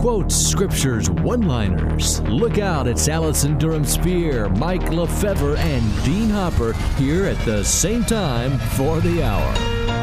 Quotes, scriptures, one-liners. Look out, it's Allison Durham Spear, Mike Lefevre, and Dean Hopper here at the same time for the hour.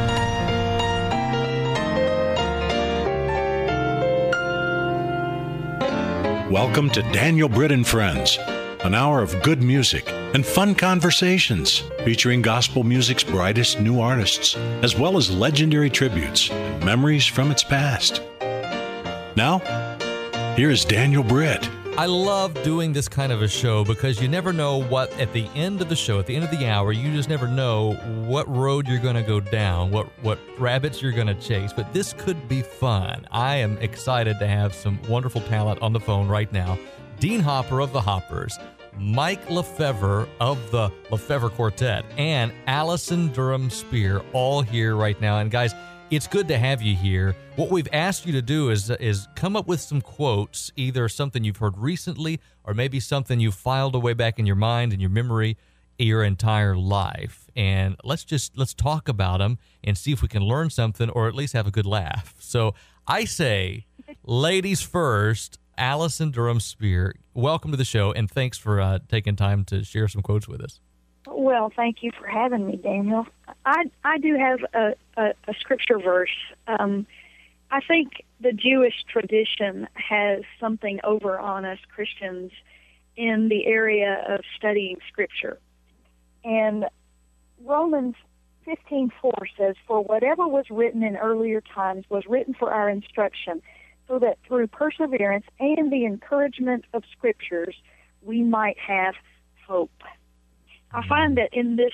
Welcome to Daniel Britt and Friends, an hour of good music and fun conversations featuring gospel music's brightest new artists, as well as legendary tributes and memories from its past. Now, here is Daniel Britt. I love doing this kind of a show because you never know what, at the end of the show, at the end of the hour, you just never know what road you're going to go down, what rabbits you're going to chase. But this could be fun. I am excited to have some wonderful talent on the phone right now. Dean Hopper of the Hoppers, Mike Lefevre of the Lefevre Quartet, and Allison Durham Spear, all here right now. And guys, it's good to have you here. What we've asked you to do is come up with some quotes, either something you've heard recently or maybe something you filed away back in your mind and your memory your entire life. And let's talk about them and see if we can learn something or at least have a good laugh. So I say, ladies first, Allison Durham Spear, welcome to the show, and thanks for taking time to share some quotes with us. Well, thank you for having me, Daniel. I do have a scripture verse. I think the Jewish tradition has something over on us Christians in the area of studying scripture. And Romans 15:4 says, "For whatever was written in earlier times was written for our instruction, so that through perseverance and the encouragement of scriptures we might have hope." I find that in this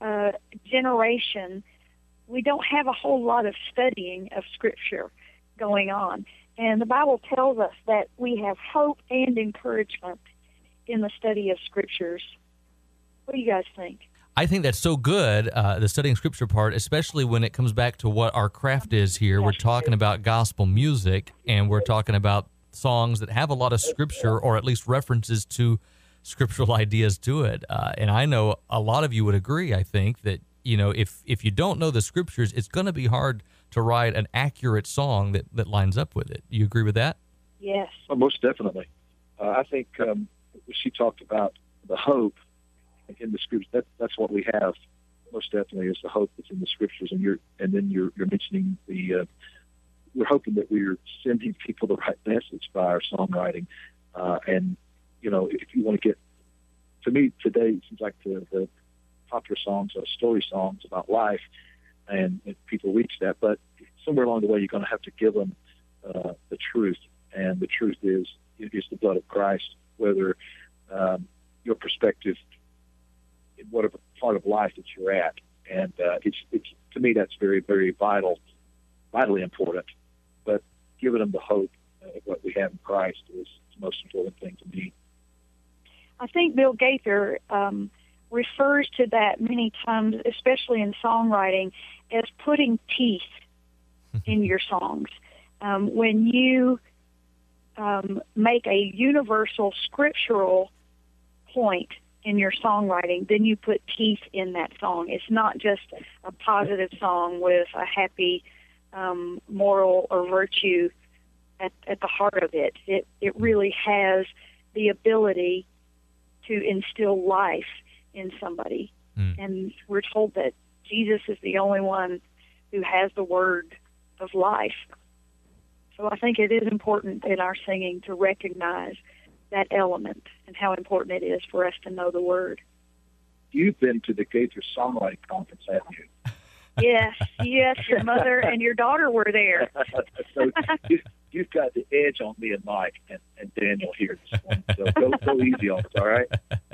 generation, we don't have a whole lot of studying of Scripture going on. And the Bible tells us that we have hope and encouragement in the study of Scriptures. What do you guys think? I think that's so good, the studying Scripture part, especially when it comes back to what our craft is here. We're talking about gospel music, and we're talking about songs that have a lot of Scripture, or at least references to scriptural ideas to it. And I know a lot of you would agree, I think, that, you know, if you don't know the Scriptures, it's going to be hard to write an accurate song that lines up with it. You agree with that? Yes. Well, most definitely. I think she talked about the hope in the Scriptures. That's what we have. Most definitely is the hope that's in the Scriptures. And then you're mentioning we're hoping that we're sending people the right message by our songwriting. And you know, if you want to get, to me today, it seems like the popular songs are story songs about life, and people reach that. But somewhere along the way, you're going to have to give them the truth, and the truth is the blood of Christ. Whether your perspective in whatever part of life that you're at, and it's to me that's very, very vitally important. But giving them the hope of what we have in Christ is the most important thing to me. I think Bill Gaither refers to that many times, especially in songwriting, as putting teeth in your songs. When you make a universal scriptural point in your songwriting, then you put teeth in that song. It's not just a positive song with a happy moral or virtue at the heart of it. It really has the ability to instill life in somebody. And we're told that Jesus is the only one who has the word of life. So I think it is important in our singing to recognize that element and how important it is for us to know the word. You've been to the Gaither Songwriting Conference, haven't you? Yes, your mother and your daughter were there. So you've got the edge on me and Mike and Daniel here this morning. So go easy on us, all right?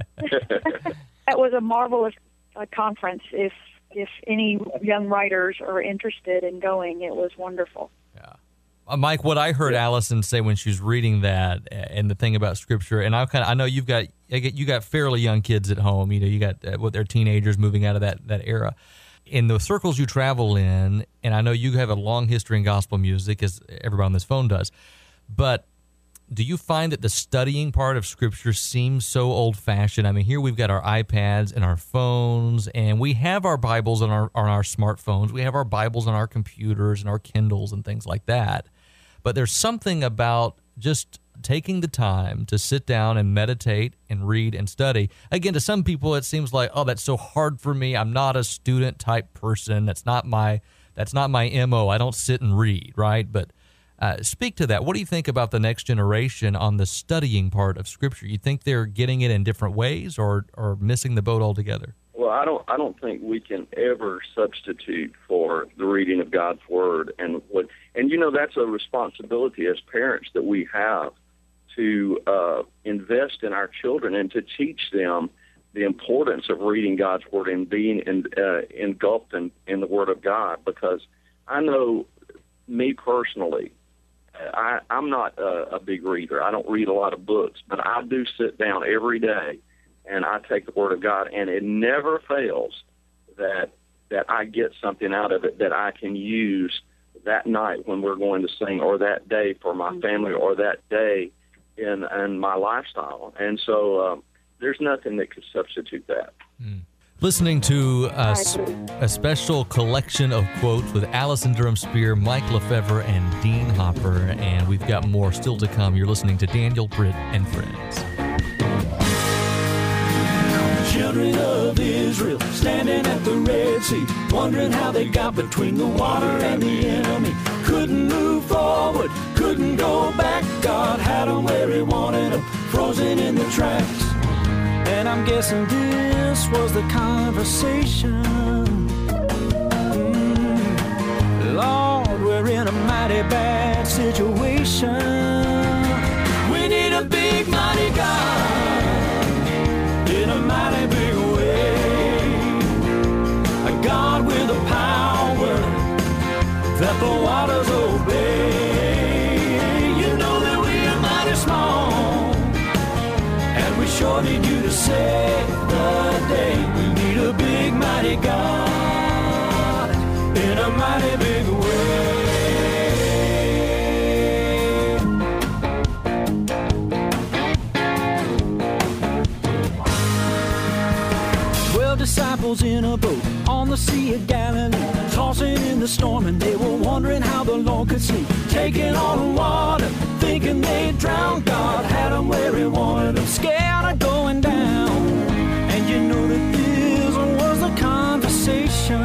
That was a marvelous conference. If any young writers are interested in going, it was wonderful. Yeah, Mike, what I heard Allison say when she was reading that and the thing about Scripture, and I know you got fairly young kids at home. You know, you got they're teenagers moving out of that era. In the circles you travel in, and I know you have a long history in gospel music, as everybody on this phone does, but do you find that the studying part of Scripture seems so old-fashioned? I mean, here we've got our iPads and our phones, and we have our Bibles on our smartphones. We have our Bibles on our computers and our Kindles and things like that. But there's something about just taking the time to sit down and meditate and read and study. Again, to some people, it seems like, oh, that's so hard for me. I'm not a student type person. That's not my MO. I don't sit and read, right? But speak to that. What do you think about the next generation on the studying part of Scripture? You think they're getting it in different ways or missing the boat altogether? Well, I don't think we can ever substitute for the reading of God's Word, and that's a responsibility as parents that we have to invest in our children and to teach them the importance of reading God's Word and being engulfed in the Word of God. Because I know, me personally, I'm not a big reader. I don't read a lot of books, but I do sit down every day and I take the Word of God, and it never fails that I get something out of it that I can use that night when we're going to sing, or that day for my family, or that day in my lifestyle. And so there's nothing that could substitute that. Listening to a special collection of quotes with Allison Durham Spear, Mike Lefevre, and Dean Hopper, and we've got more still to come. You're listening to Daniel, Britt, and Friends. Children of Israel standing at the Red Sea, wondering how they got between the water and the enemy. Couldn't move forward, couldn't go back. God had them where he wanted them, frozen in the tracks. And I'm guessing this was the conversation. Lord, we're in a mighty bad situation. We need a big, mighty God in a mighty big way. A God with a power that the waters obey. You know that we are mighty small, and we sure need you to save the day. We need a big, mighty God in a mighty big way. Disciples in a boat on the Sea of Galilee, tossing in the storm, and they were wondering how the Lord could sleep. Taking on the water, thinking they'd drown. God had them where he wanted them, scared of going down. And you know that this was the conversation.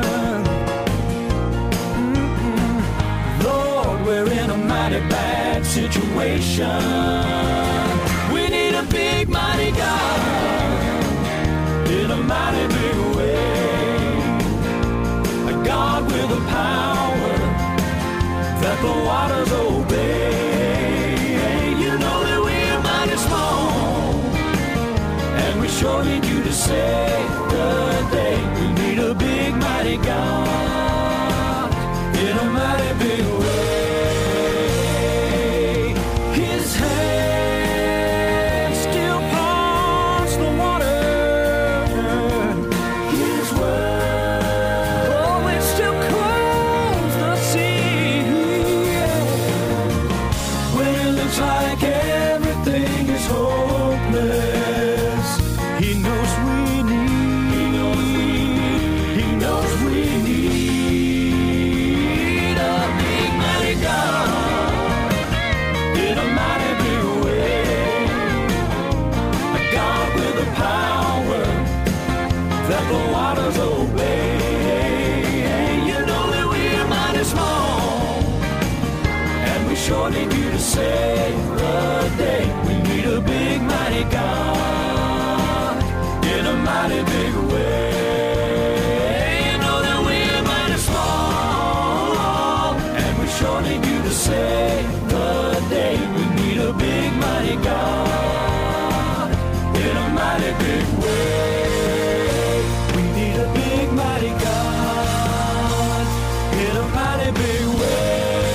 Lord, we're in a mighty bad situation. We need a big, mighty God in a mighty big way. A God with a power that the waters obey. You know that we are mighty small, and we sure need you to save the day. We need a big, mighty God in a mighty big way. His hand still parts the water. Like everything is hopeless, he knows we need a big, mighty God in a mighty big way. A God with a power that the waters obey. You know that we are mighty small, and we sure need you to save the day. We need a big, mighty God in a mighty big way. You know that we are mighty small, and we sure need you to save the day. We need a big, mighty God in a mighty big way. We need a big, mighty God in a mighty big way.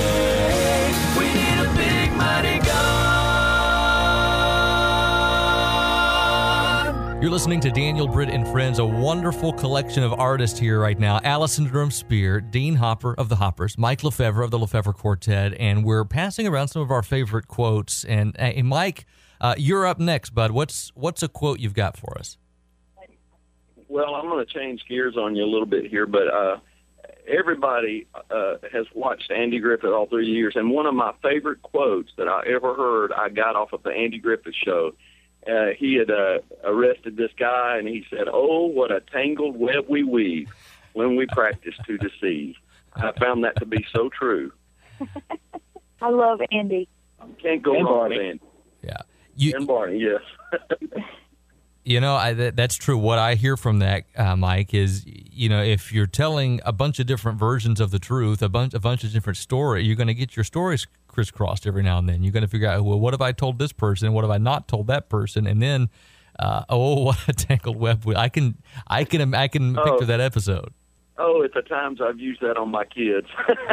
You're listening to Daniel, Britt, and Friends, a wonderful collection of artists here right now. Allison Durham Spear, Dean Hopper of the Hoppers, Mike Lefevre of the Lefevre Quartet, and we're passing around some of our favorite quotes. And Mike, you're up next, bud. What's a quote you've got for us? Well, I'm going to change gears on you a little bit here, but everybody has watched Andy Griffith all through the years, and one of my favorite quotes that I ever heard I got off of the Andy Griffith Show. He had arrested this guy, and he said, "Oh, what a tangled web we weave when we practice to deceive." I found that to be so true. I love Andy. Can't go wrong with Andy. Yeah. And Barney, yes. You know, that's true. What I hear from that, Mike, is, you know, if you're telling a bunch of different versions of the truth, a bunch of different stories, you're going to get your stories crisscrossed every now and then. You're going to figure out, well, what have I told this person? What have I not told that person? And then, what a tangled web. I can picture that episode. Oh, at the times I've used that on my kids.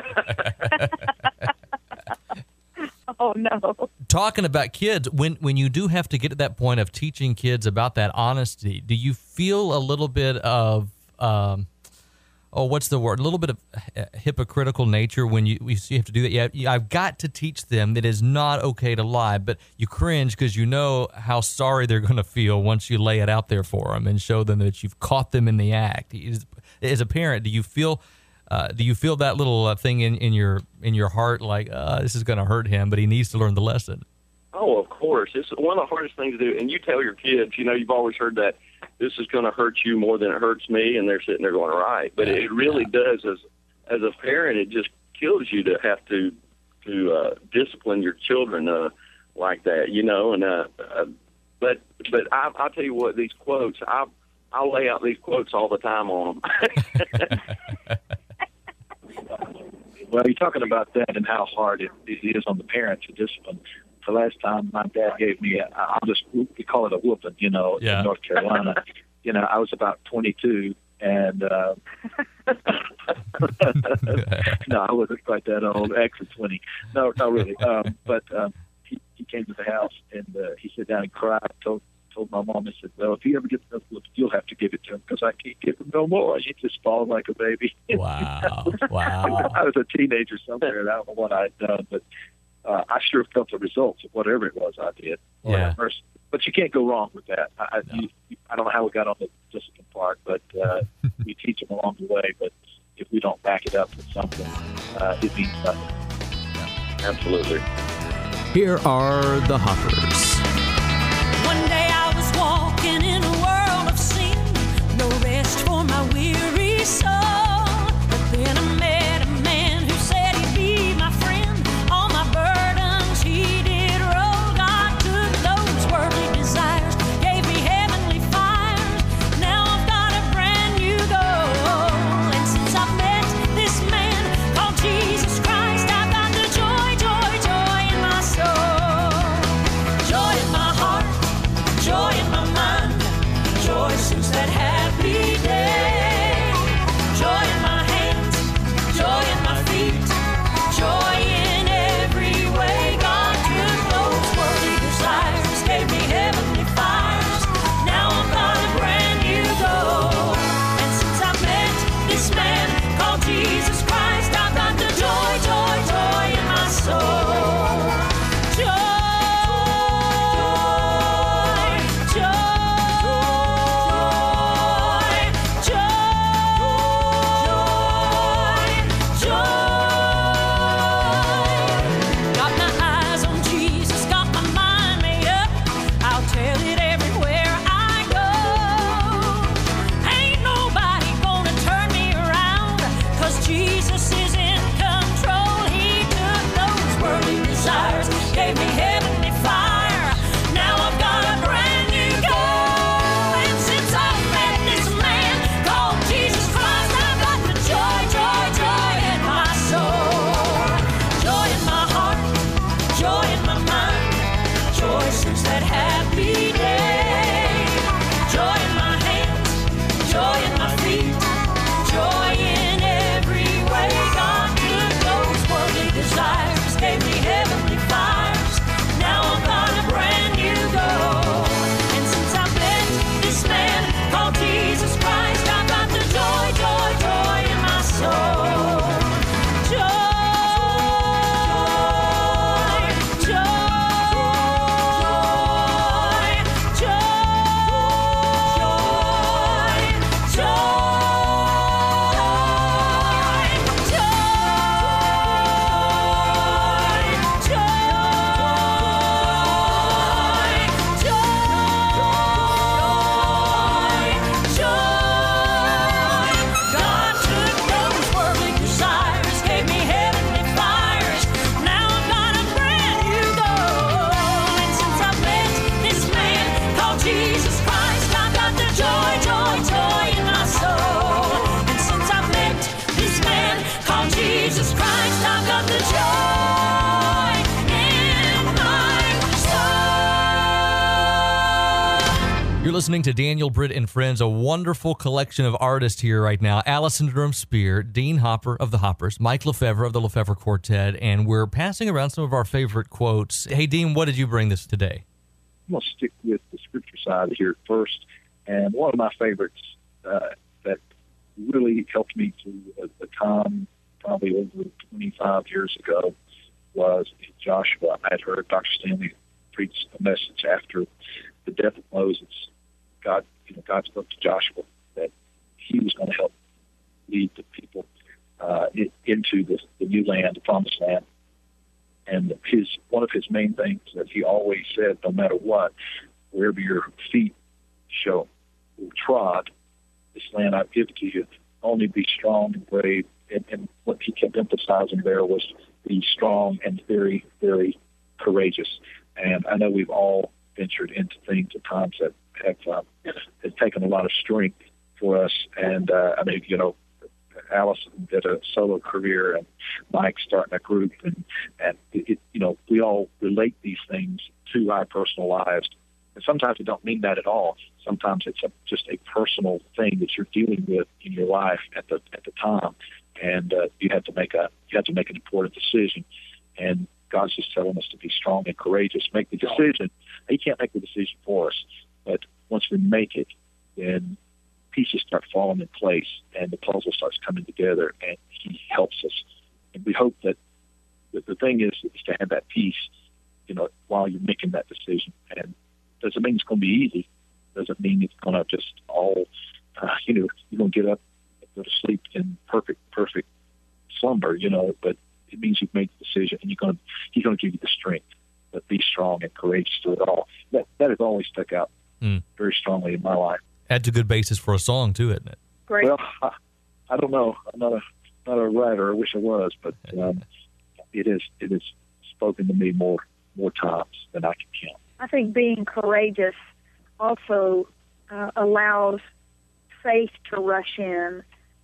Oh, no. Talking about kids, when you do have to get to that point of teaching kids about that honesty, do you feel a little bit of, what's the word? A little bit of hypocritical nature when you have to do that? Yeah, I've got to teach them that it's not okay to lie, but you cringe because you know how sorry they're going to feel once you lay it out there for them and show them that you've caught them in the act. As a parent, do you feel that little thing in your heart, like this is going to hurt him, but he needs to learn the lesson? Oh, of course. It's one of the hardest things to do. And you tell your kids, you know, you've always heard that this is going to hurt you more than it hurts me, and they're sitting there going, right. But it really does. As a parent, it just kills you to have to discipline your children like that, you know. And but I'll tell you what, these quotes, I'll lay out these quotes all the time on them. Well, you're talking about that and how hard it is on the parent to discipline. The last time my dad gave me, we call it a whooping, you know, in North Carolina. You know, I was about 22, and no, I wasn't quite that old, actually 20. No, not really. But he came to the house, and he sat down and cried, told my mom, I said, well, if he ever gets those whoops, you'll have to give it to him because I can't give him no more. He just falls like a baby. Wow. I was a teenager somewhere, and I don't know what I had done, but I sure felt the results of whatever it was I did. Yeah. But you can't go wrong with that. I don't know how we got on the discipline part, but we teach them along the way. But if we don't back it up with something, it means nothing. Yeah. Absolutely. Here are the Hoppers. One day I was walking in a world of sin, no rest for my weary soul. But then I met a man who said he'd be my friend. All my burdens he did roll. God took those worldly desires, gave me heavenly fires. Now I've got a brand new goal. And since I've met this man called Jesus Christ, I've got the joy, joy, joy in my soul. Joy in my heart, joy in my mind, joy since that happy day. Joy You're listening to Daniel Britt and Friends, a wonderful collection of artists here right now. Allison Durham Spear, Dean Hopper of the Hoppers, Mike Lefevre of the Lefevre Quartet, and we're passing around some of our favorite quotes. Hey, Dean, what did you bring this today? I'm going to stick with the scripture side here first. And one of my favorites that really helped me through a time probably over 25 years ago was in Joshua. I had heard Dr. Stanley preach a message after the death of Moses. God spoke to Joshua that he was going to help lead the people into the new land, the promised land. And one of his main things that he always said, no matter what, wherever your feet show or trod, this land I've given to you, only be strong and brave. And what he kept emphasizing there was be strong and very, very courageous. And I know we've all ventured into things at times that have taken a lot of strength for us. And Allison did a solo career, and Mike starting a group, and we all relate these things to our personal lives. And sometimes it don't mean that at all. Sometimes it's just a personal thing that you're dealing with in your life at the time, and you have to make an important decision. And God's just telling us to be strong and courageous. Make the decision. He can't make the decision for us, but once we make it, then pieces start falling in place, and the puzzle starts coming together, and He helps us. And we hope that the thing is to have that peace, while you're making that decision. And doesn't mean it's going to be easy. Doesn't mean it's going to just all, you're going to get up and go to sleep in perfect slumber, but it means you've made the decision, and He's going to give you the strength. But be strong and courageous through it all. That has always stuck out very strongly in my life. That's a good basis for a song, too, isn't it? Great. Well, I don't know. I'm not a writer. I wish I was, but it is spoken to me more times than I can count. I think being courageous also allows faith to rush in,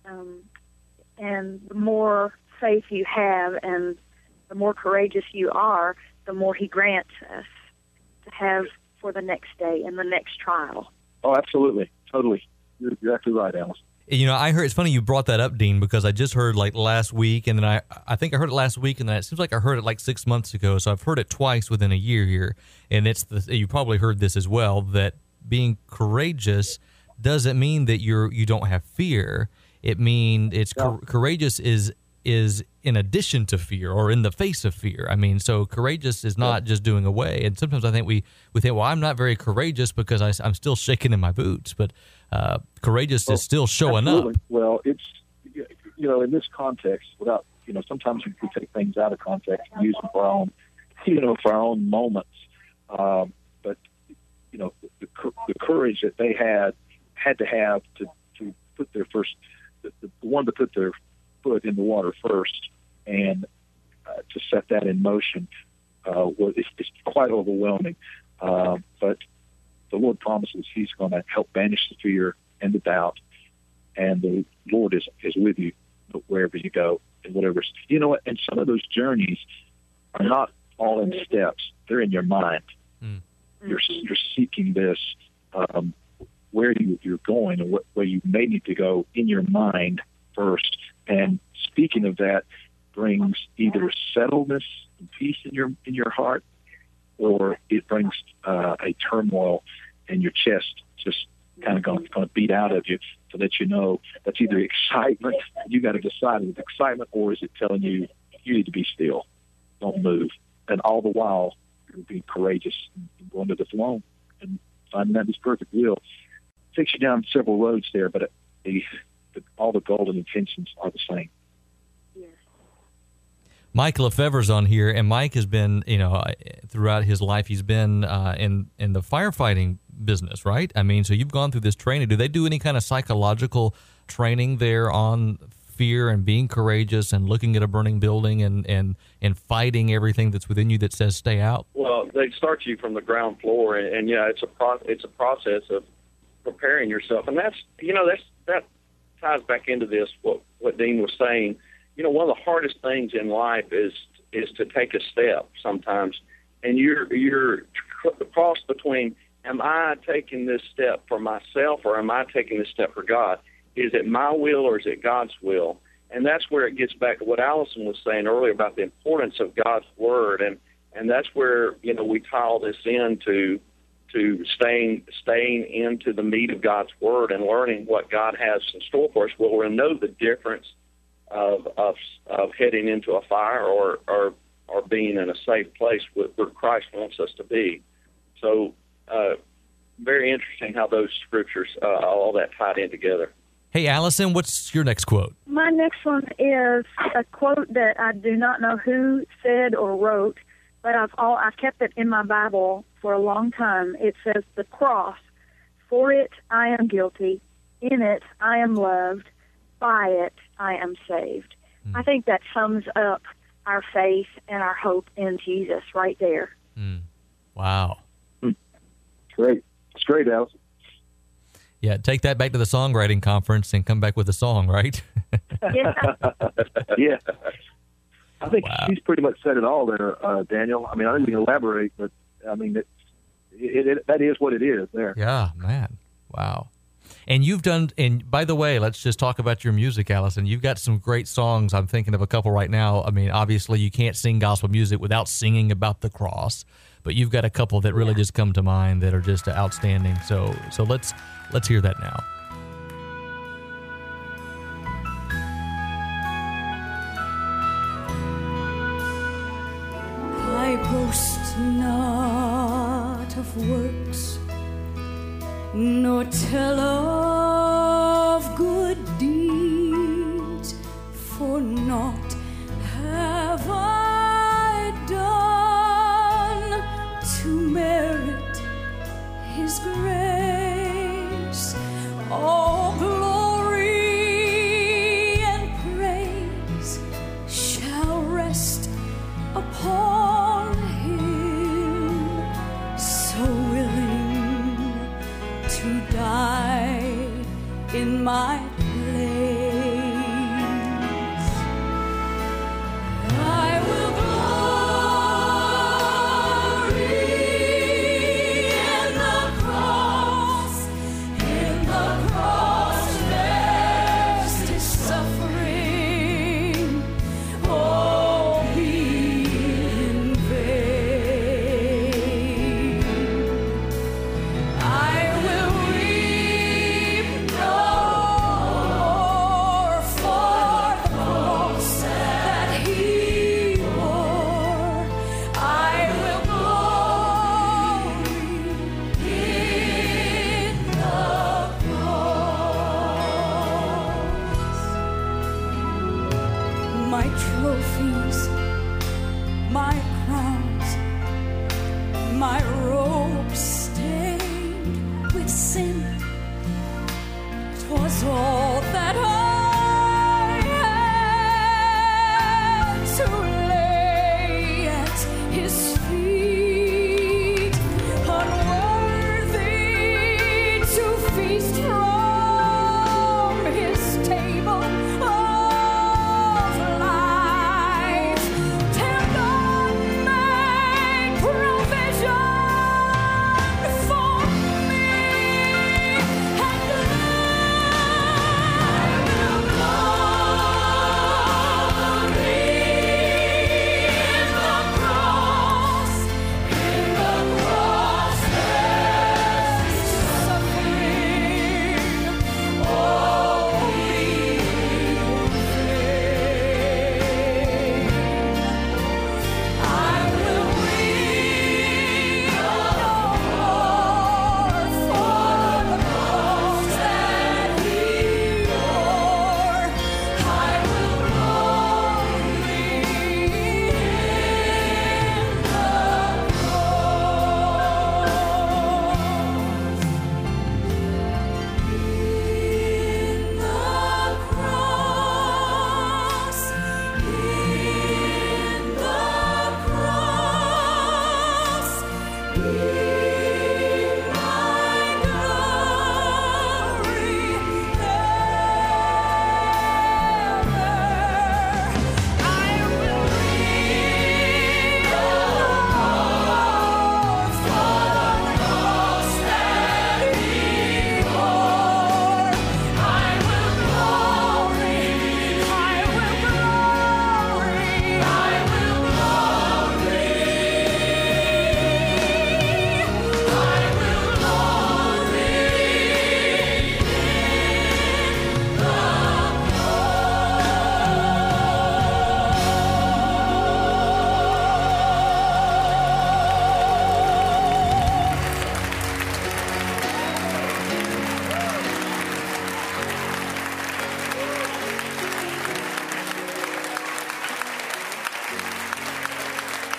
and the more faith you have and the more courageous you are, the more He grants us to have for the next day and the next trial. Oh, absolutely. Totally. You're exactly right, Alice. I heard, it's funny you brought that up, Dean, because I just heard last week, and then I think I heard it last week, and then it seems like I heard it 6 months ago, so I've heard it twice within a year here, and you probably heard this as well, that being courageous doesn't mean that you don't have fear. It means courageous is in addition to fear or in the face of fear. I mean, so courageous is not just doing away. And sometimes I think we think, well, I'm not very courageous because I'm still shaking in my boots. But courageous is still showing absolutely. up. Well, it's, in this context, without, sometimes we take things out of context and use them for our own moments. But, the courage that they had to have to put their first, the one to put their foot in the water first and to set that in motion it's quite overwhelming. But the Lord promises He's going to help banish the fear and the doubt, and the Lord is with you wherever you go and whatever. And some of those journeys are not all in steps; they're in your mind. You're seeking this where you're going and where you may need to go in your mind first. And speaking of that, brings either settledness and peace in your heart, or it brings a turmoil in your chest, just kind of going to beat out of you, so that that's either excitement. You got to decide if it's excitement, or is it telling you need to be still, don't move, and all the while you're being courageous and going to the throne and finding that His perfect will. It takes you down several roads there, but all the golden intentions are the same. Yes. Mike Lefevre's on here, and Mike has been, throughout his life, he's been in the firefighting business, right? I mean, so you've gone through this training. Do they do any kind of psychological training there on fear and being courageous and looking at a burning building and fighting everything that's within you that says stay out? Well, they start you from the ground floor, and it's a process of preparing yourself, and that ties back into this what Dean was saying. One of the hardest things in life is to take a step sometimes, and you're crossed between am I taking this step for myself or am I taking this step for God? Is it my will or is it God's will? And that's where it gets back to what Allison was saying earlier about the importance of God's Word. And that's where, we tie all this into staying into the meat of God's Word and learning what God has in store for us. Well, we'll know the difference of heading into a fire or being in a safe place where Christ wants us to be. So very interesting how those scriptures, all that tied in together. Hey, Allison, what's your next quote? My next one is a quote that I do not know who said or wrote, but I've kept it in my Bible for a long time. It says, "The cross, for it I am guilty, in it I am loved, by it I am saved." I think that sums up our faith and our hope in Jesus right there. Wow. Great. It's great, Allison. Yeah, take that back to the songwriting conference and come back with a song, right? Yeah. Yeah. I think he's pretty much said it all there, Daniel. I mean, I think we can elaborate, but I mean, that is what it is there. Yeah, man. Wow. And you've done, and by the way, let's just talk about your music, Allison. You've got some great songs. I'm thinking of a couple right now. I mean, obviously you can't sing gospel music without singing about the cross, but you've got a couple that really just come to mind that are just outstanding. So let's hear that now. I boast not of works, nor tell of good deeds, for naught have I done to merit His grace. All glory and praise shall rest upon Him, so willing to die in my place. I will glory in the cross, there's His suffering, all be in vain. I will weep no more for the cross that He bore. I will glory in the cross. My trophies, my crowns, my robes stained with sin, 'twas all that I had to lay at His feet, unworthy to feast from His table of life, till God made provision for me, and I will glory in the cross, there's suffering, all be I will weep no more for the cross that He bore. I will glory in the cross, be my glory ever. I will weep no more for the cross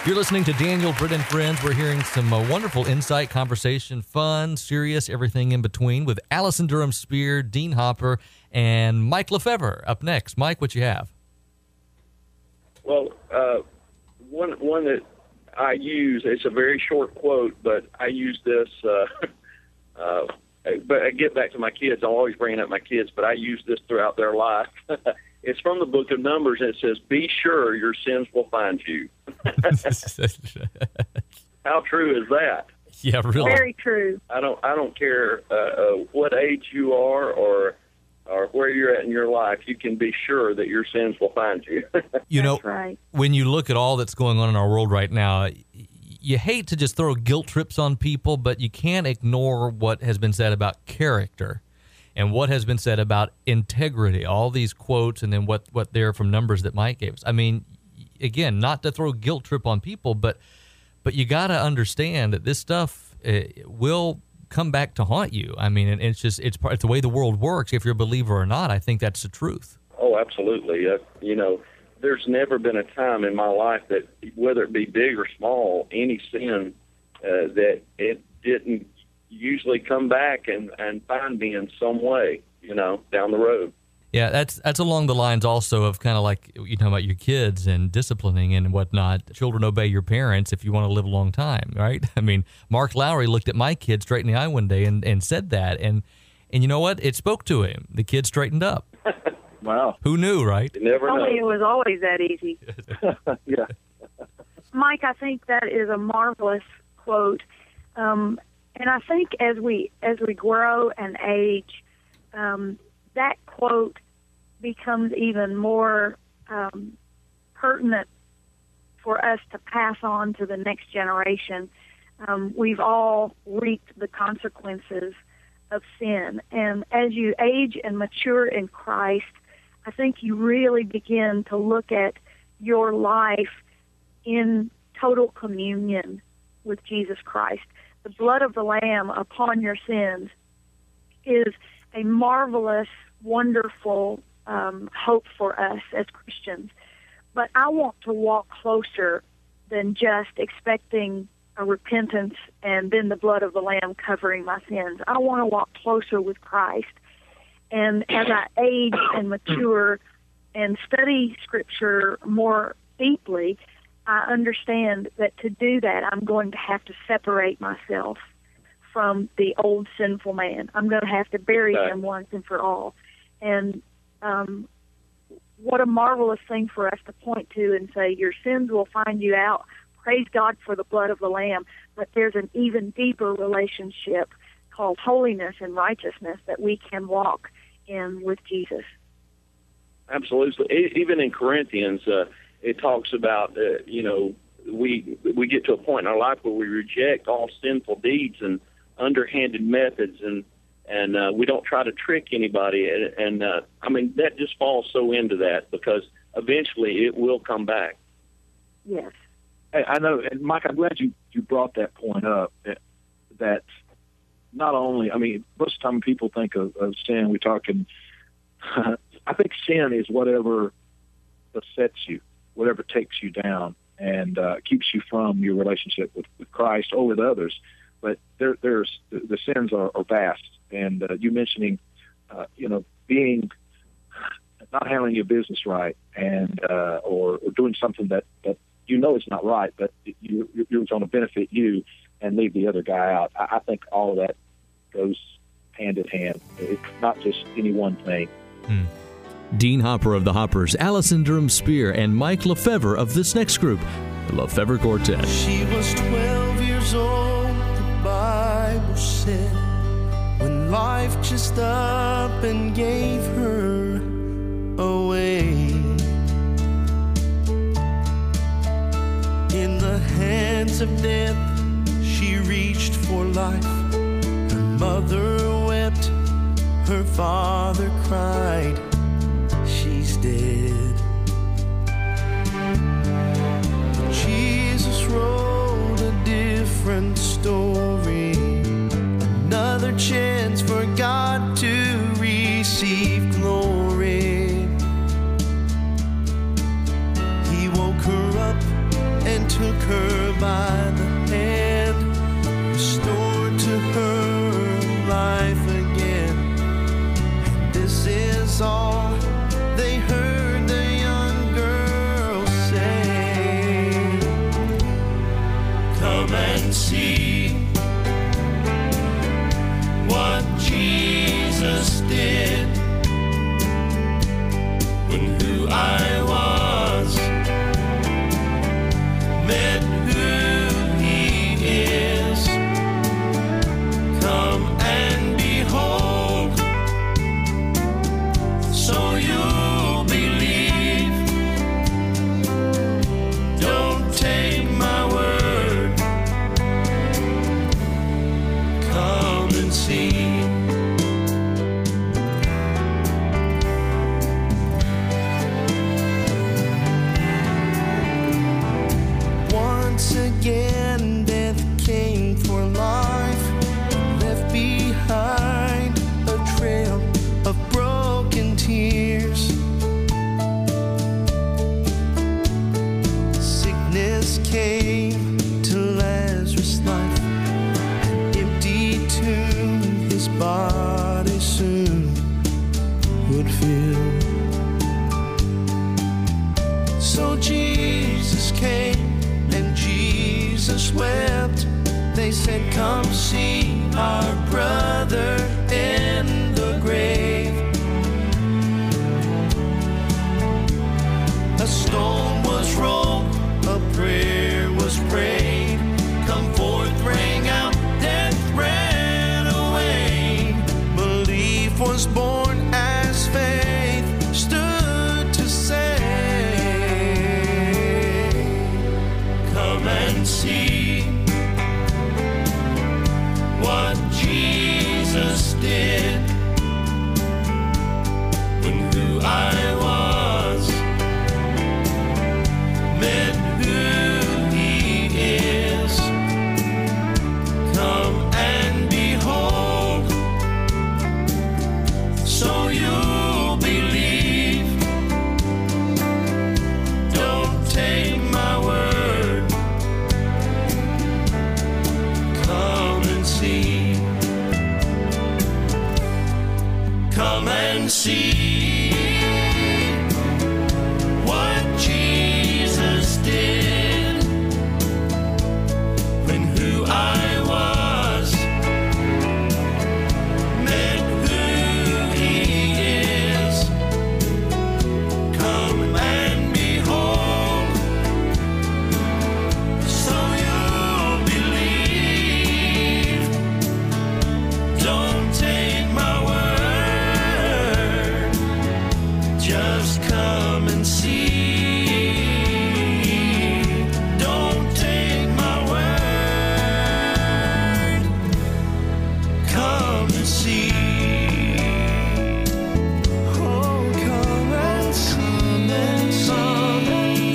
You're listening to Daniel Britt and Friends. We're hearing some wonderful insight, conversation, fun, serious, everything in between with Allison Durham Spear, Dean Hopper, and Mike Lefevre up next. Mike, what you have? Well, one that I use, it's a very short quote, but I use this, but I get back to my kids. I'm always bringing up my kids, but I use this throughout their life. It's from the book of Numbers, and it says, "Be sure your sins will find you." How true is that? Yeah, really. Very true. I don't care what age you are or where you're at in your life. You can be sure that your sins will find you. You know, That's right. When you look at all that's going on in our world right now, you hate to just throw guilt trips on people, but you can't ignore what has been said about character and what has been said about integrity, all these quotes, and then what they're from Numbers that Mike gave us. I mean, again, not to throw guilt trip on people, but you got to understand that this stuff will come back to haunt you. I mean, and it's the way the world works. If you're a believer or not, I think that's the truth. Oh, absolutely. You know, there's never been a time in my life that, whether it be big or small, any sin that it didn't usually come back and find me in some way, you know, down the road. Yeah, that's along the lines also of kind of like you talking about your kids and disciplining and whatnot. Children obey your parents if you want to live a long time, right? I mean, Mark Lowry looked at my kid straight in the eye one day and said that, and you know what? It spoke to him. The kid straightened up. Wow. Who knew, right? You never know. It was always that easy. Yeah. Mike, I think that is a marvelous quote, and I think as we grow and age, that quote becomes even more pertinent for us to pass on to the next generation. We've all reaped the consequences of sin, and as you age and mature in Christ, I think you really begin to look at your life in total communion with Jesus Christ. The blood of the Lamb upon your sins is a marvelous, wonderful hope for us as Christians. But I want to walk closer than just expecting a repentance and then the blood of the Lamb covering my sins. I want to walk closer with Christ. And as I age and mature and study Scripture more deeply, I understand that to do that, I'm going to have to separate myself from the old sinful man. I'm going to have to bury him once and for all. And what a marvelous thing for us to point to and say, your sins will find you out. Praise God for the blood of the Lamb. But there's an even deeper relationship called holiness and righteousness that we can walk in with Jesus. Absolutely. Even in Corinthians, it talks about, we get to a point in our life where we reject all sinful deeds and underhanded methods, and we don't try to trick anybody. And I mean, that just falls so into that because eventually it will come back. Yes. Hey, I know, and Mike, I'm glad you brought that point up, that not only, I mean, most of the time people think of sin, we're talking, I think sin is whatever besets you, whatever takes you down and keeps you from your relationship with Christ or with others. But there's the sins are vast, and you mentioning, being not handling your business right, and or doing something that you know is not right, but you're going to benefit you and leave the other guy out. I think all of that goes hand in hand. It's not just any one thing. Dean Hopper of the Hoppers, Allison Durham Spear, and Mike Lefevre of this next group, the Lefevre Quartet. She was 12 years old, the Bible said, when life just up and gave her away. In the hands of death, she reached for life. Her mother wept, her father cried, she's dead. But Jesus wrote a different story, another chance for God to receive glory. He woke her up and took her and see what Jesus did when who I was met who he is. Come and behold, so you'll believe. Don't take my word, come and see. Once again, death came for life, left behind a trail of broken tears. Sickness came to Lazarus' life, an empty tomb his body soon would fill. So Jesus came and Jesus wept. They said, come see our brother in the grave. A stone was rolled, a prayer was prayed. Come forth, rang out, death ran away. Belief was born as faith stood to say, come and see what Jesus did when who I was met who he is. Come and behold, so you'll believe. Don't take my word, come and see. Come and see what Jesus did when who I was met who he is. Come and behold, so you'll believe. Don't take my word, just come and see. Don't take my word, come and see. Oh, come and see. Come and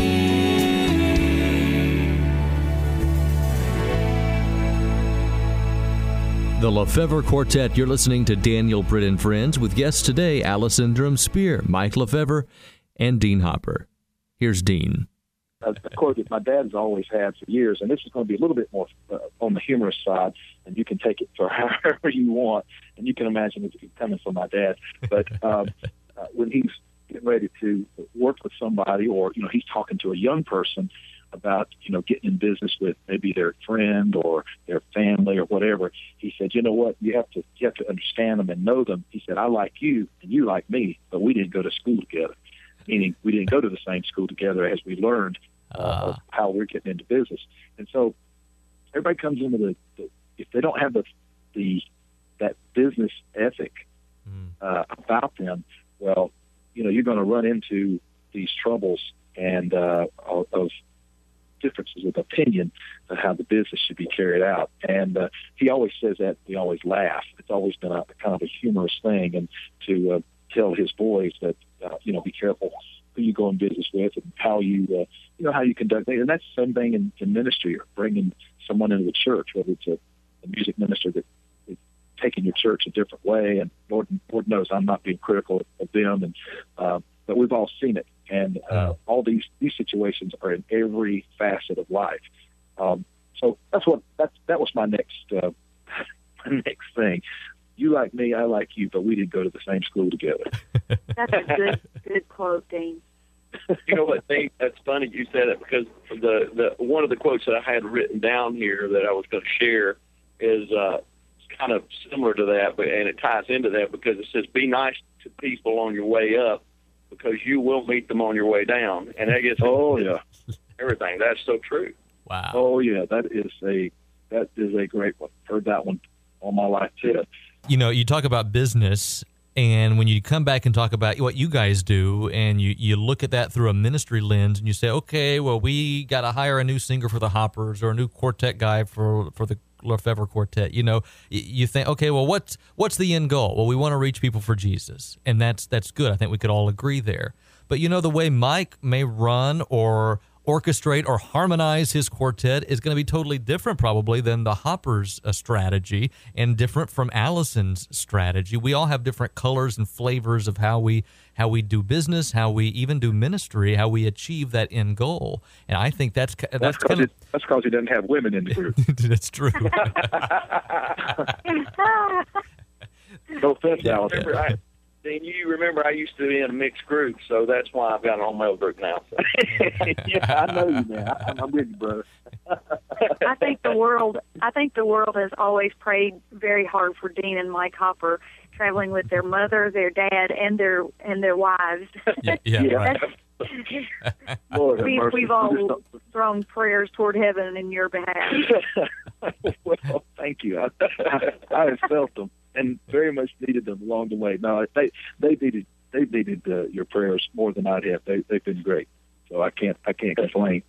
see. The Lefevre Quartet. You're listening to Daniel Britt and Friends with guests today, Allison Durham Spear, Mike Lefevre, and Dean Hopper. Here's Dean. A quote that my dad's always had for years, and this is going to be a little bit more on the humorous side, and you can take it for however you want, and you can imagine it's coming from my dad. But when he's getting ready to work with somebody, or he's talking to a young person about getting in business with maybe their friend or their family or whatever, he said, you know what, you have to understand them and know them. He said, I like you and you like me, but we didn't go to school together. Meaning we didn't go to the same school together as we learned of how we're getting into business. And so everybody comes into if they don't have that business ethic about them, well, you're going to run into these troubles and of differences of opinion of how the business should be carried out. And he always says that. We always laugh. It's always been a kind of a humorous thing, and to tell his boys that be careful who you go in business with and how you how you conduct things. And that's the same thing in ministry, or bringing someone into the church, whether it's a music minister that is taking your church a different way. And Lord knows I'm not being critical of them, and but we've all seen it. And all these situations are in every facet of life. So that was my next thing. You like me, I like you, but we didn't go to the same school together. That's a good quote, Dean. You know what, Dean? That's funny you said it, because the one of the quotes that I had written down here that I was going to share is kind of similar to that, and it ties into that, because it says, "Be nice to people on your way up, because you will meet them on your way down." And that gets everything. That's so true. Wow. Oh yeah, that is a great one. Heard that one all my life too. You know, you talk about business, and when you come back and talk about what you guys do, and you look at that through a ministry lens, and you say, okay, well, we got to hire a new singer for the Hoppers or a new quartet guy for the Lefevre Quartet. You know, you think, okay, well, what's the end goal? Well, we want to reach people for Jesus, and that's good. I think we could all agree there. But you know, the way Mike may run or orchestrate or harmonize his quartet is going to be totally different probably than the Hoppers' strategy, and different from Allison's strategy. We all have different colors and flavors of how we do business, how we even do ministry, how we achieve that end goal. And I think that's because he doesn't have women in the group. That's true. No offense, Allison. Dean, you remember I used to be in a mixed group, so that's why I've got an all-male group now. So. Yeah, I know you, man. I'm with you, brother. I think the world has always prayed very hard for Dean and Mike Hopper, traveling with their mother, their dad, and their wives. Yeah, right. Lord, we've all thrown prayers toward heaven in your behalf. Well, thank you. I have felt them, and very much needed them along the way. No, they needed your prayers more than I'd have. They've been great, so I can't complain.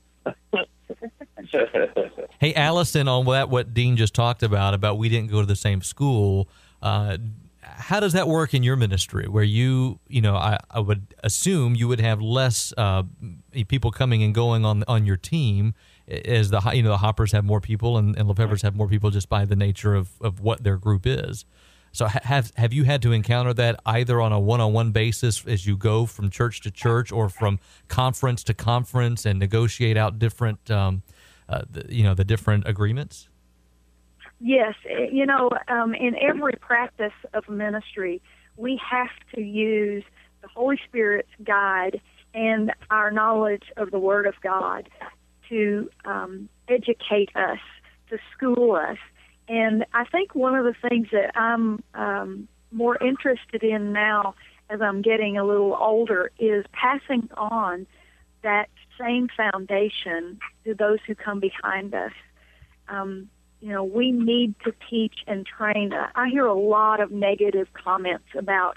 Hey, Allison, on what Dean just talked about we didn't go to the same school. How does that work in your ministry, where I would assume you would have less people coming and going on your team, as the Hoppers have more people and Lefevres have more people just by the nature of what their group is. So have you had to encounter that either on a one-on-one basis as you go from church to church, or from conference to conference and negotiate out different the different agreements? Yes, in every practice of ministry, we have to use the Holy Spirit's guide and our knowledge of the Word of God to educate us, to school us. And I think one of the things that I'm more interested in now, as I'm getting a little older, is passing on that same foundation to those who come behind us. We need to teach and train. I hear a lot of negative comments about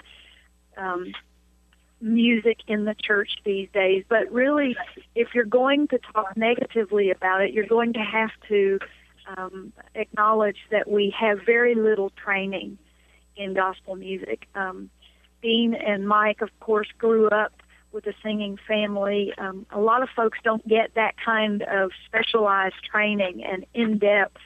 music in the church these days, but really, if you're going to talk negatively about it, you're going to have to acknowledge that we have very little training in gospel music. Dean and Mike, of course, grew up with a singing family. A lot of folks don't get that kind of specialized training and in-depth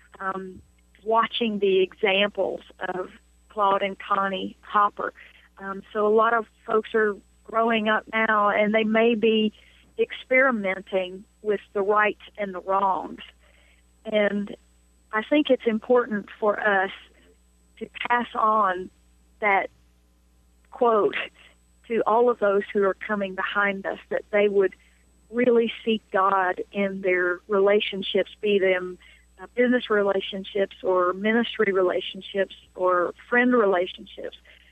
watching the examples of Claude and Connie Hopper. So a lot of folks are growing up now, and they may be experimenting with the rights and the wrongs. And I think it's important for us to pass on that quote to all of those who are coming behind us, that they would really seek God in their relationships, be them business relationships or ministry relationships or friend relationships.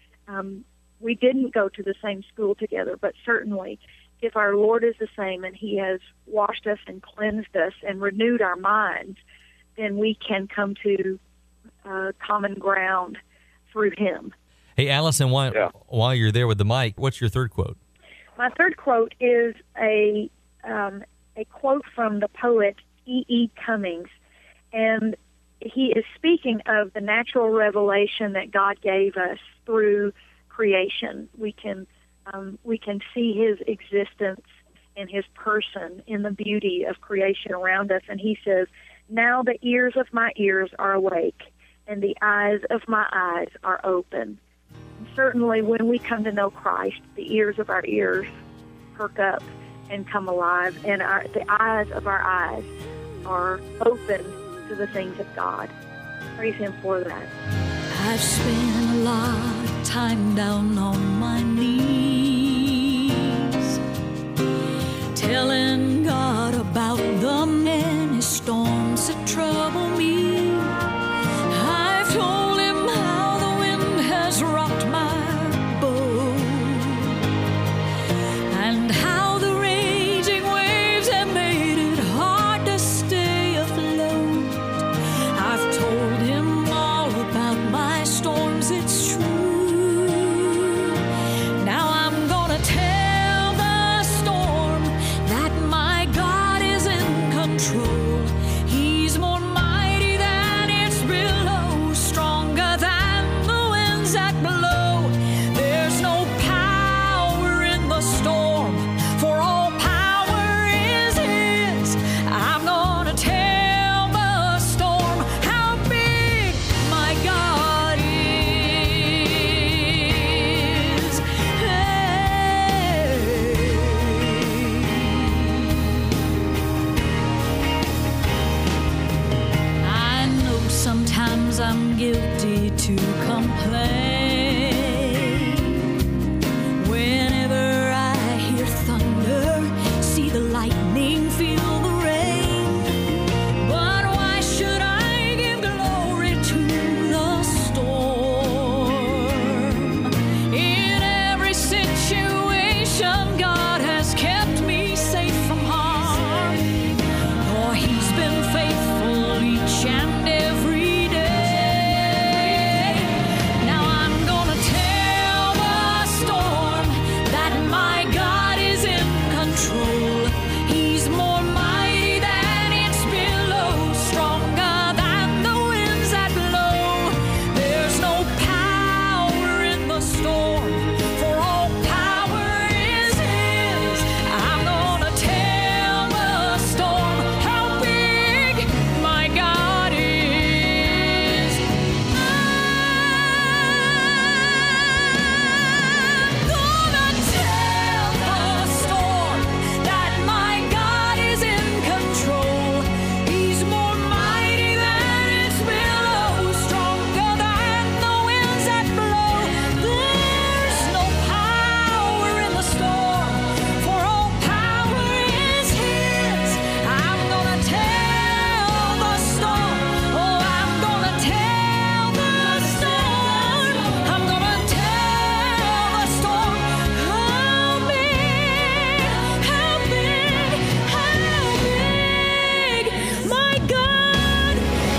We didn't go to the same school together, but certainly if our Lord is the same and He has washed us and cleansed us and renewed our minds, then we can come to common ground through Him. Hey, Allison, while you're there with the mic, what's your third quote? My third quote is a quote from the poet E.E. Cummings, and he is speaking of the natural revelation that God gave us through creation. We can see His existence and His person in the beauty of creation around us. And he says, "Now the ears of my ears are awake, and the eyes of my eyes are open." And certainly when we come to know Christ, the ears of our ears perk up and come alive, and the eyes of our eyes are open to the things of God. Praise Him for that. I've spent a lot of time down on my knees, telling God about the many storms that trouble me. I've told him how the wind has rocked my boat and how the raging waves have made it hard to stay afloat. I've told him all about my storms, it's true. Now I'm gonna tell the storm that my God is in control. He's more mighty than its billows, stronger than the winds that blow. There's no power in the storm, for all power is his. I'm gonna tell the storm how big my God is. I know sometimes I'm guilty to complain. Whenever I hear thunder, see the lightning, feel the rain. But why should I give glory to the storm? In every situation, God has kept me safe from harm. For he's been faithful each and every day. Now I'm gonna tell the storm that my God is in control. He's more mighty than its billows, stronger than the winds that blow. There's no power in the storm, for all power is his. I'm gonna tell the storm how big my God is. I'm gonna tell the storm that my God is in control. He's more mighty than its billows, stronger than the winds that blow. There's no power in the storm, for all power is his. I'm gonna tell the storm, oh, I'm gonna tell the storm, I'm gonna tell the storm how big my God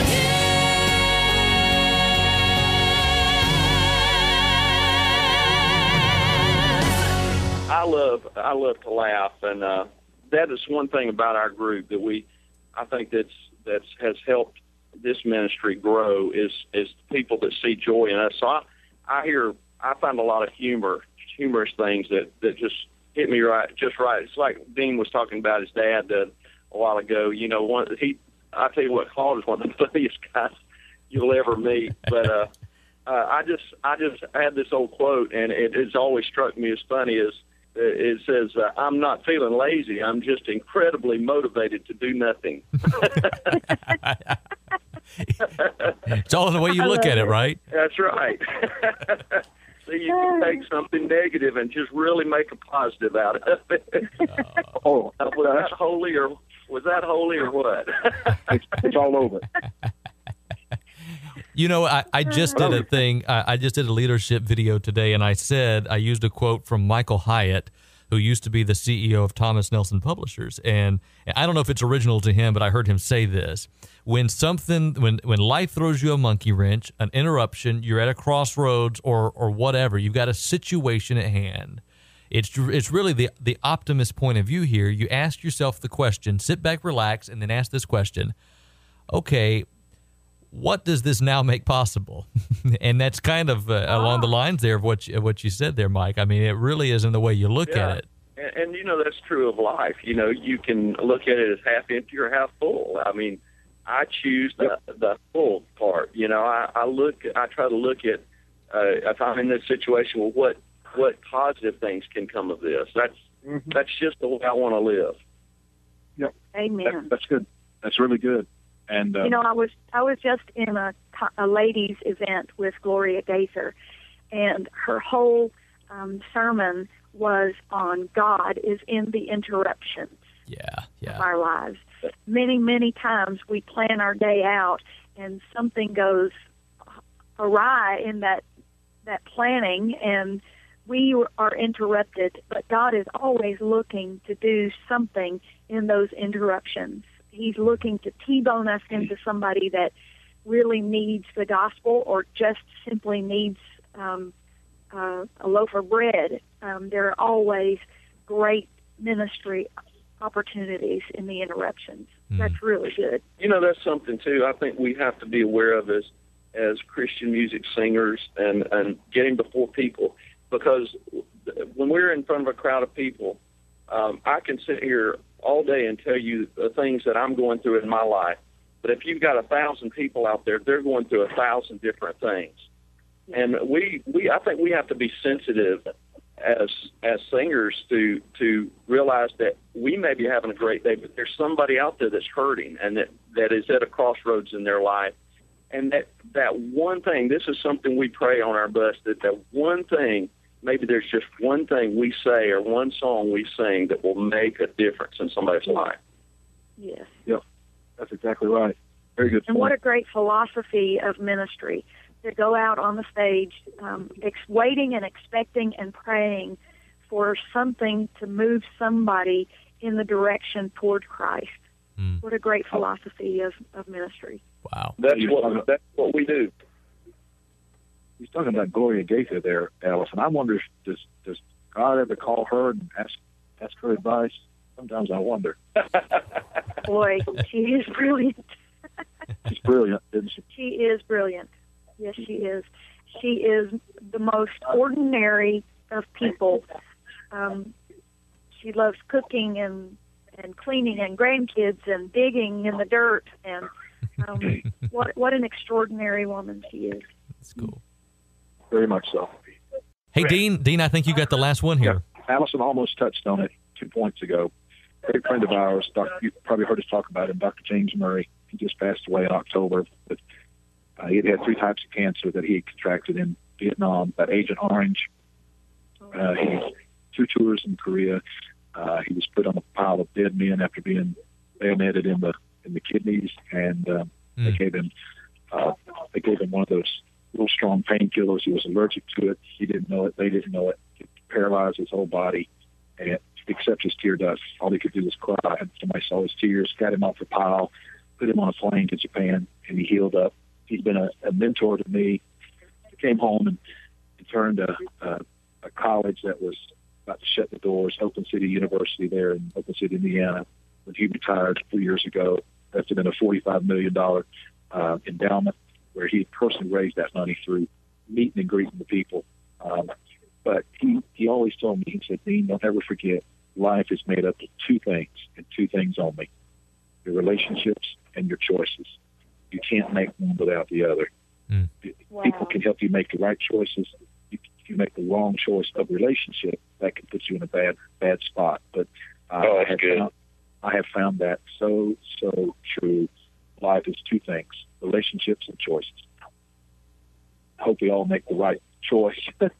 is. I love to laugh, and that is one thing about our group that I think that's has helped this ministry grow is people that see joy in us. So I find a lot of humorous things that just hit me right. It's like Dean was talking about his dad a while ago. You know, I tell you what, Claude is one of the funniest guys you'll ever meet. But I just had this old quote, and it has always struck me as funny as it says, "I'm not feeling lazy. I'm just incredibly motivated to do nothing." It's all in the way you look at it, right? That's right. So you can take something negative and just really make a positive out of it. Was that holy or what? It's all over. You know, I just did a thing. I just did a leadership video today, and I used a quote from Michael Hyatt, who used to be the CEO of Thomas Nelson Publishers. And I don't know if it's original to him, but I heard him say this. When life throws you a monkey wrench, an interruption, you're at a crossroads or whatever, you've got a situation at hand. It's really the optimist point of view here. You ask yourself the question, sit back, relax, and then ask this question. Okay, what does this now make possible? And that's kind of along the lines there of what you said there, Mike. I mean, it really is in the way you look at it. And you know, that's true of life. You know, you can look at it as half empty or half full. I mean, I choose the full part. You know, I try to look at if I'm in this situation, well, what positive things can come of this? That's just the way I want to live. Yep. Amen. That's good. That's really good. And you know, I was just in a ladies' event with Gloria Gaither, and her whole sermon was on God is in the interruptions. of our lives. Many, many times we plan our day out and something goes awry in that planning, and we are interrupted. But God is always looking to do something in those interruptions. He's looking to T-bone us into somebody that really needs the gospel or just simply needs a loaf of bread. There are always great ministry opportunities in the interruptions. That's really good. You know, that's something, too, I think we have to be aware of as Christian music singers and getting before people. Because when we're in front of a crowd of people, I can sit here all day and tell you the things that I'm going through in my life. But if you've got 1,000 people out there, they're going through 1,000 different things. And I think we have to be sensitive as singers to realize that we may be having a great day, but there's somebody out there that's hurting and that is at a crossroads in their life. And that one thing, this is something we pray on our bus, that one thing, maybe there's just one thing we say or one song we sing that will make a difference in somebody's life. Yes. Yep, that's exactly right. Very good. And what a great philosophy of ministry, to go out on the stage waiting and expecting and praying for something to move somebody in the direction toward Christ. What a great philosophy of ministry. Wow. That's what we do. He's talking about Gloria Gaither there, Alice, and I wonder, does God ever call her and ask her advice? Sometimes I wonder. Boy, she is brilliant. She's brilliant, isn't she? She is brilliant. Yes, she is. She is the most ordinary of people. She loves cooking and cleaning and grandkids and digging in the dirt. And what an extraordinary woman she is. That's cool. Very much so. Hey, Dean, I think you got the last one here. Yeah. Allison almost touched on it 2 points ago. A great friend of ours, you probably heard us talk about him, Dr. James Murray. He just passed away in October. But he had 3 types of cancer that he had contracted in Vietnam, that Agent Orange. He had 2 tours in Korea. He was put on a pile of dead men after being bayoneted in the kidneys, and they gave him one of those real strong painkillers. He was allergic to it. He didn't know it. They didn't know it. It paralyzed his whole body, and except his tear ducts, all he could do was cry. And somebody saw his tears, got him off the pile, put him on a plane to Japan, and he healed up. He's been a mentor to me. He came home and turned a college that was about to shut the doors, Oakland City University there in Oakland City, Indiana, when he retired 4 years ago. That's been a $45 million endowment where he personally raised that money through meeting and greeting the people. But he always told me, he said, Dean, don't ever forget, life is made up of 2 things and 2 things only: your relationships and your choices. You can't make one without the other. Wow. People can help you make the right choices. If you make the wrong choice of relationship, that can put you in a bad spot. But I have found that so true. Life is 2 things: relationships and choices. I hope we all make the right choice,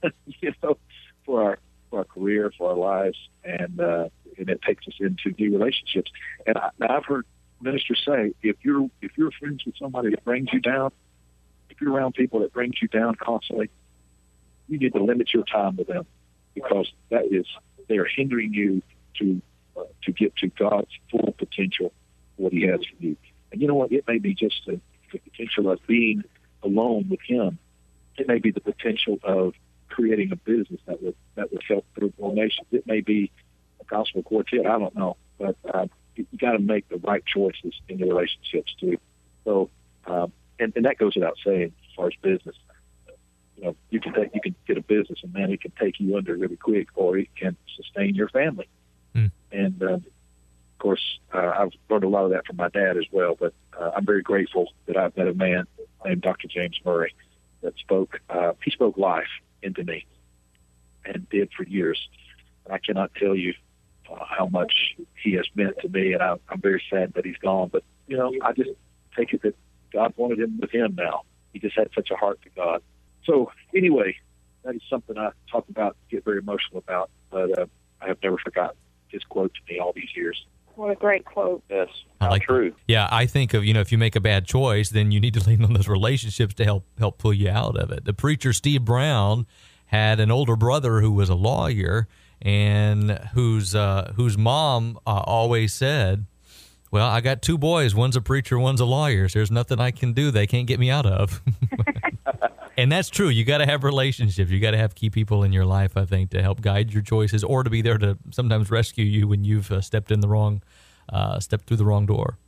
for our career, for our lives, and it takes us into new relationships. And I've heard ministers say, if you're friends with somebody that brings you down, if you're around people that brings you down constantly, you need to limit your time with them, because they are hindering you to get to God's full potential, what He has for you. And you know what? It may be just the potential of being alone with Him. It may be the potential of creating a business that would help through nations. It may be a gospel quartet. I don't know, but you got to make the right choices in your relationships too. So, and that goes without saying as far as business. You can get a business, and man, it can take you under really quick, or it can sustain your family. And of course, I've learned a lot of that from my dad as well. But I'm very grateful that I've met a man named Dr. James Murray that spoke. He spoke life into me, and did for years. And I cannot tell you how much he has meant to me, and I'm very sad that he's gone. But I just take it that God wanted him with Him now. He just had such a heart to God. So anyway, that is something I talk about, get very emotional about, but I have never forgotten his quote to me all these years. What a great quote. Yes, I like true. That. Yeah, I think of, if you make a bad choice, then you need to lean on those relationships to help pull you out of it. The preacher Steve Brown had an older brother who was a lawyer, and whose mom always said, "Well, I got two boys. One's a preacher, one's a lawyer. So there's nothing I can do they can't get me out of." And that's true. You got to have relationships. You got to have key people in your life, I think, to help guide your choices, or to be there to sometimes rescue you when you've stepped through the wrong door.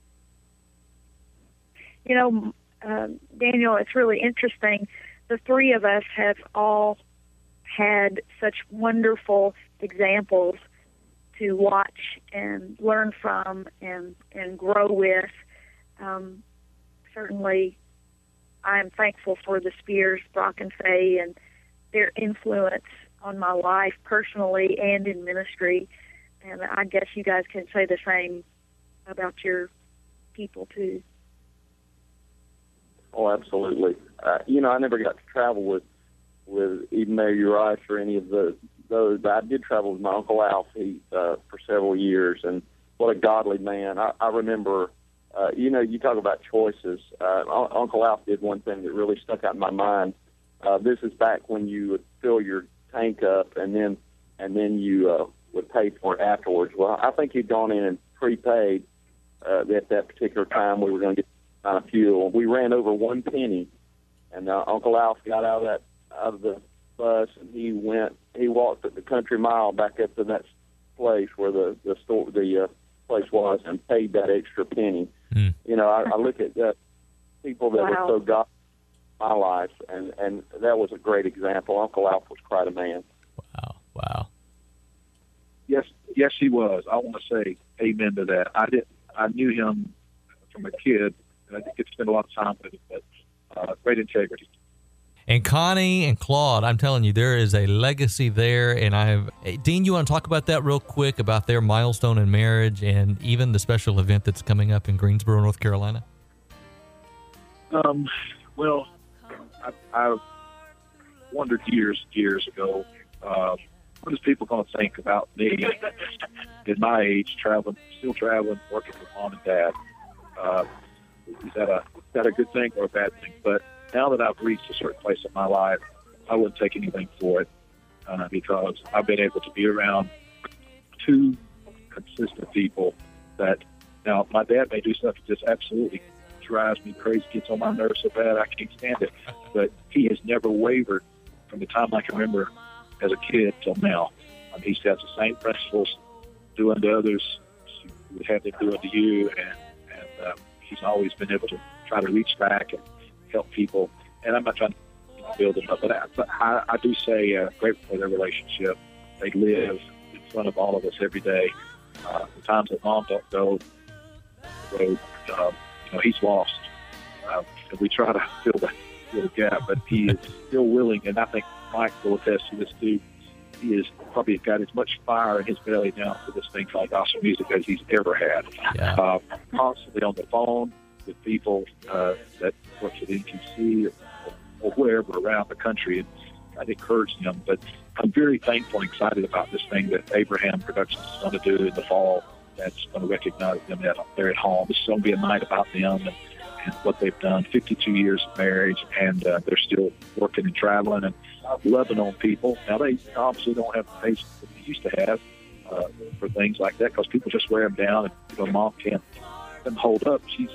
Daniel, it's really interesting. The three of us have all had such wonderful examples to watch and learn from and grow with. Certainly, I'm thankful for the Spears, Brock, and Faye, and their influence on my life personally and in ministry. And I guess you guys can say the same about your people, too. Oh, absolutely. I never got to travel with even Mary Uriah or any of those, but I did travel with my Uncle Alf for several years, and what a godly man. I remember, you talk about choices. Uncle Alf did one thing that really stuck out in my mind. This is back when you would fill your tank up, and then you would pay for it afterwards. Well, I think he'd gone in and prepaid at that particular time. We were going to get fuel. We ran over 1 penny, and Uncle Alf got out of the bus, and he walked the country mile back up to that place where the place was, and paid that extra penny. Mm. I look at people that were so God in my life, and that was a great example. Uncle Alf was quite a man. Wow. Yes, he was. I want to say amen to that. I knew him from a kid, and I didn't get to spend a lot of time with him, but great integrity. And Connie and Claude, I'm telling you, there is a legacy there. And Dean, you want to talk about that real quick, about their milestone in marriage and even the special event that's coming up in Greensboro, North Carolina? Well, I wondered years ago, what is people going to think about me at my age, still traveling, working with mom and dad? Is that a good thing or a bad thing? But now that I've reached a certain place in my life, I wouldn't take anything for it, because I've been able to be around two consistent people that, now my dad may do stuff that just absolutely drives me crazy, gets on my nerves so bad I can't stand it, but he has never wavered from the time I can remember as a kid till now. He has the same principles, do unto others, you would have them do unto you, and he's always been able to try to reach back and help people. And I'm not trying to build them up, but I do say grateful for their relationship. They live in front of all of us every day. The times that mom don't go the road, he's lost. And we try to fill the gap, but he is still willing, and I think Mike will attest to this too. He has probably got as much fire in his belly now for this thing called gospel music as he's ever had. Yeah. Constantly on the phone with people that work for the NQC or wherever around the country, and I'd encourage them. But I'm very thankful and excited about this thing that Abraham Productions is going to do in the fall. That's going to recognize them that they're at home. This is going to be a night about them and what they've done. 52 years of marriage, and they're still working and traveling and loving on people. Now, they obviously don't have the patience that they used to have for things like that, because people just wear them down, and mom can't hold up. She's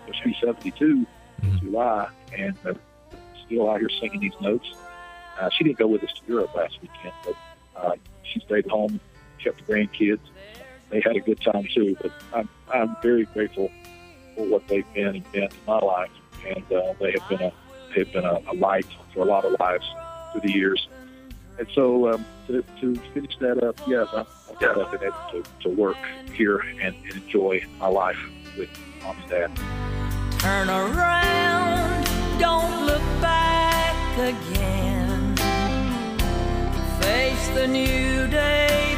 72 in July, and still out here singing these notes. She didn't go with us to Europe last weekend, but she stayed home, kept the grandkids. They had a good time too. But I'm very grateful for what they've been and been in my life, and they have been a light for a lot of lives through the years. And so to finish that up, yes, I'm glad I've been able to work here and enjoy my life with mom and dad. Turn around, don't look back again. Face the new day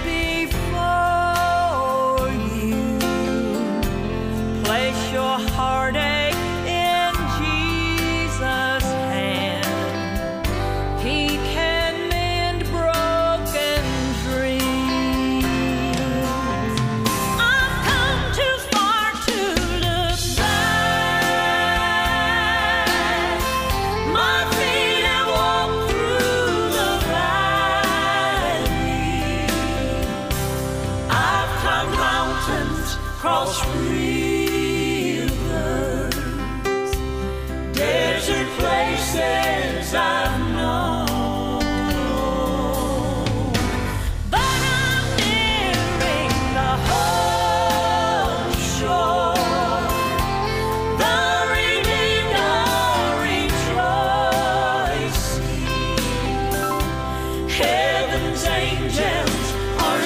before you. Place your heartache in Jesus' hand. He can mend broken dreams. I've come desert places I've known. But I'm nearing the home shore. The redeemed are rejoicing. Heaven's angels are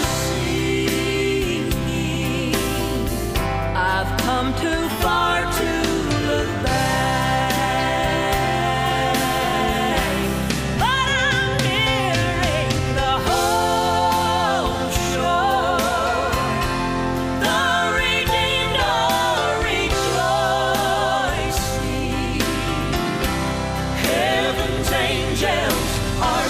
singing. I've come too far to look back, but I'm nearing the home shore. The redeemed are rejoicing. Heaven's angels are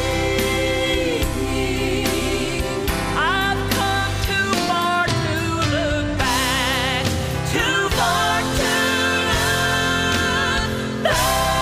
singing. I've come too far to look back, too far to look back.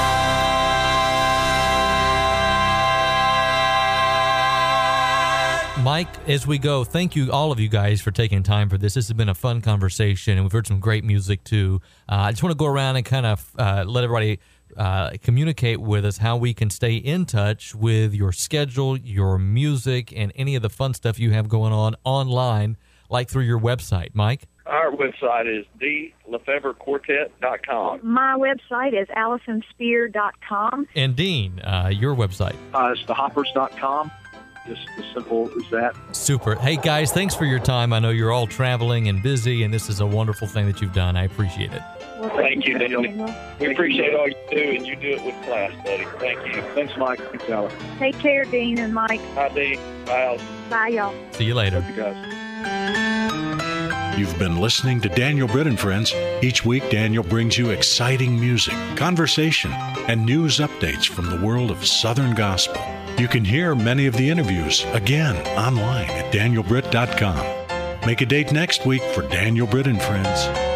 Mike, as we go, thank you, all of you guys, for taking time for this. This has been a fun conversation, and we've heard some great music, too. I just want to go around and kind of let everybody communicate with us how we can stay in touch with your schedule, your music, and any of the fun stuff you have going on online, like through your website. Mike? Our website is thelefebvrequartet.com. My website is AllisonSpear.com. And Dean, your website. It's thehoppers.com. Just as simple as that. Super. Hey, guys, thanks for your time. I know you're all traveling and busy, and this is a wonderful thing that you've done. I appreciate it. Well, Thank you, Daniel. We appreciate all you do, and you do it with class, buddy. Thank you. Thanks, Mike. Thanks, Alex. Take care, Dean and Mike. Hi, Dee. Bye, Alice. Bye, y'all. See you later. Love you guys. You've been listening to Daniel Britt and Friends. Each week, Daniel brings you exciting music, conversation, and news updates from the world of Southern Gospel. You can hear many of the interviews again online at danielbritt.com. Make a date next week for Daniel Britt and Friends.